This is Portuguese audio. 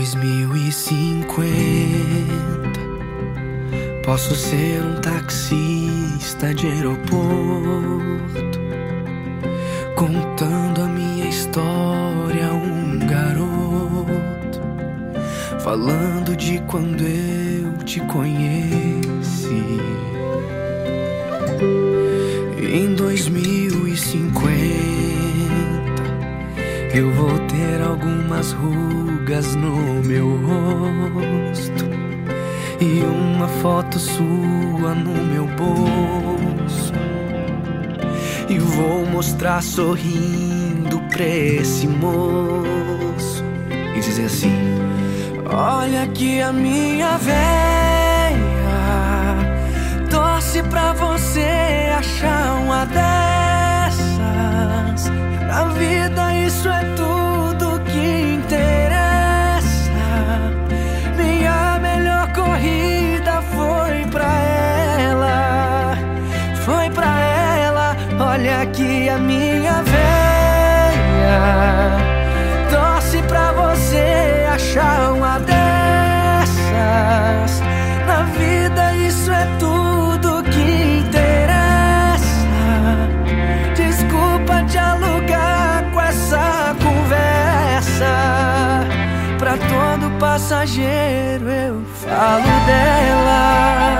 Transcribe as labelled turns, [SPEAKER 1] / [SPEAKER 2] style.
[SPEAKER 1] 2050 posso ser um taxista de aeroporto, contando a minha história a um garoto, falando de quando eu te conheci. Em 2050 eu vou ter algumas rugas no meu rosto e uma foto sua no meu bolso, e vou mostrar sorrindo pra esse moço e dizer assim: olha aqui a minha véia, torce pra você achar uma dessas. Na vida isso é tudo que interessa. Minha melhor corrida foi pra ela, foi pra ela. Olha aqui a minha véia, torce pra você achar uma dessas. Na vida isso é tudo que interessa. Desculpa te alugar com essa conversa. Pra todo passageiro eu falo dela.